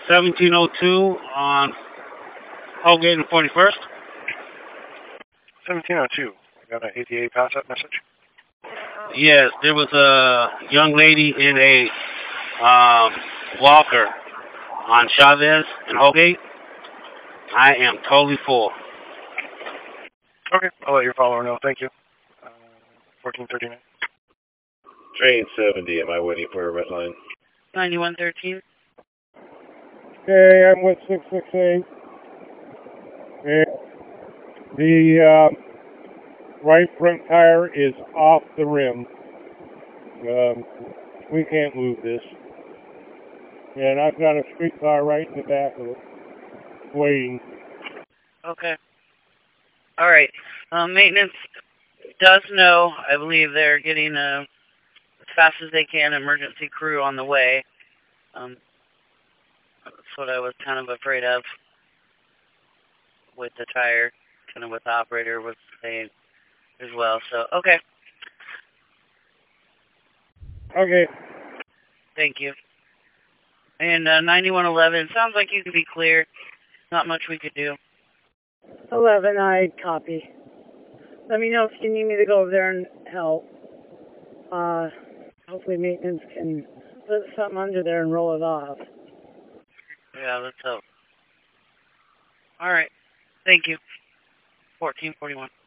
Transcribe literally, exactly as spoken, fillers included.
seventeen oh two on Holgate and forty-first. seventeen oh two. I got an A D A pass-up message. Yes, there was a young lady in a um, walker on Chavez and Holgate. I am totally full. Okay, I'll let your follower know. Thank you. Uh, fourteen thirty-nine. Train seventy, am I waiting for a red line? ninety-one thirteen. Okay, I'm with six six eight. Okay. The uh, right front tire is off the rim. Um, we can't move this. And I've got a streetcar right in the back of it, waiting. Okay. All right. Um, maintenance does know. I believe they're getting uh, as fast as they can emergency crew on the way. Um, that's what I was kind of afraid of with the tire, kind of what the operator was saying as well. So, okay. Okay. Thank you. And uh, ninety-one eleven, sounds like you can be clear. Not much we could do. eleven, I copy. Let me know if you need me to go over there and help. Uh, hopefully maintenance can put something under there and roll it off. Yeah, let's hope. All right. Thank you. fourteen forty-one.